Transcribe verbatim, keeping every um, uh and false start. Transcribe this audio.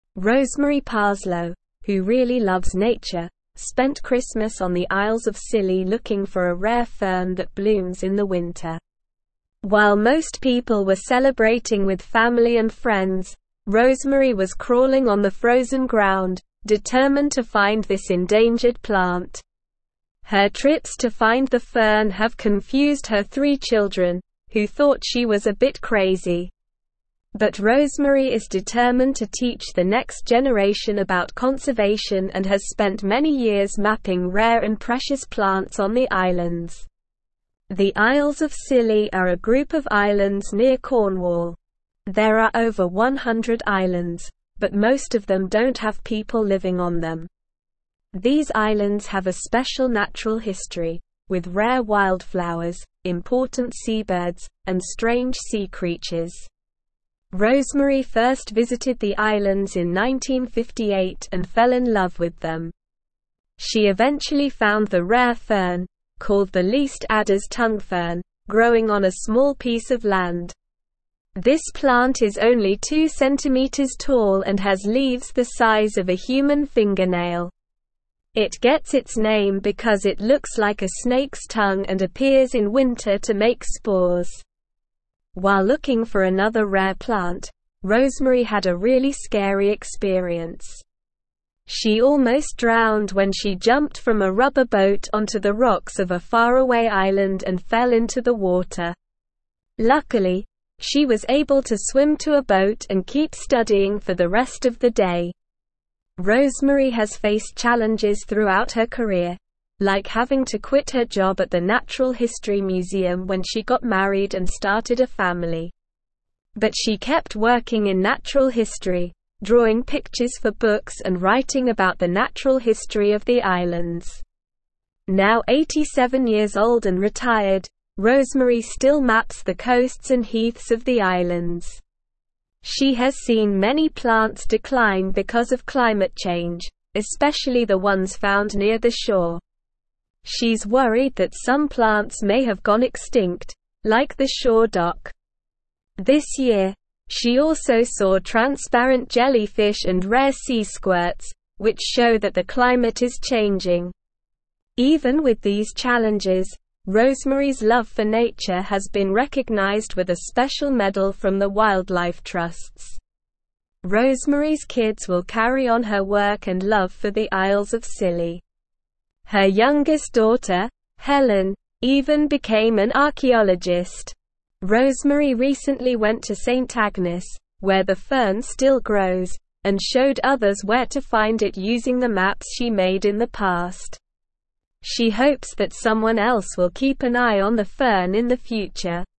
Rosemary Parslow, who really loves nature, spent Christmas on the Isles of Scilly looking for a rare fern that blooms in the winter. While most people were celebrating with family and friends, Rosemary was crawling on the frozen ground, determined to find this endangered plant. Her trips to find the fern have confused her three children, who thought she was a bit crazy. But Rosemary is determined to teach the next generation about conservation and has spent many years mapping rare and precious plants on the islands. The Isles of Scilly are a group of islands near Cornwall. There are over one hundred islands, but most of them don't have people living on them. These islands have a special natural history, with rare wildflowers, important seabirds, and strange sea creatures. Rosemary first visited the islands in nineteen fifty-eight and fell in love with them. She eventually found the rare fern, called the least adder's tongue fern, growing on a small piece of land. This plant is only two centimeters tall and has leaves the size of a human fingernail. It gets its name because it looks like a snake's tongue and appears in winter to make spores. While looking for another rare plant, Rosemary had a really scary experience. She almost drowned when she jumped from a rubber boat onto the rocks of a faraway island and fell into the water. Luckily, she was able to swim to a boat and keep studying for the rest of the day. Rosemary has faced challenges throughout her career, like having to quit her job at the Natural History Museum when she got married and started a family. But she kept working in natural history, drawing pictures for books and writing about the natural history of the islands. Now eighty-seven years old and retired, Rosemary still maps the coasts and heaths of the islands. She has seen many plants decline because of climate change, especially the ones found near the shore. She's worried that some plants may have gone extinct, like the shore dock. This year, she also saw transparent jellyfish and rare sea squirts, which show that the climate is changing. Even with these challenges, Rosemary's love for nature has been recognized with a special medal from the Wildlife Trusts. Rosemary's kids will carry on her work and love for the Isles of Scilly. Her youngest daughter, Helen, even became an archaeologist. Rosemary recently went to Saint Agnes, where the fern still grows, and showed others where to find it using the maps she made in the past. She hopes that someone else will keep an eye on the fern in the future.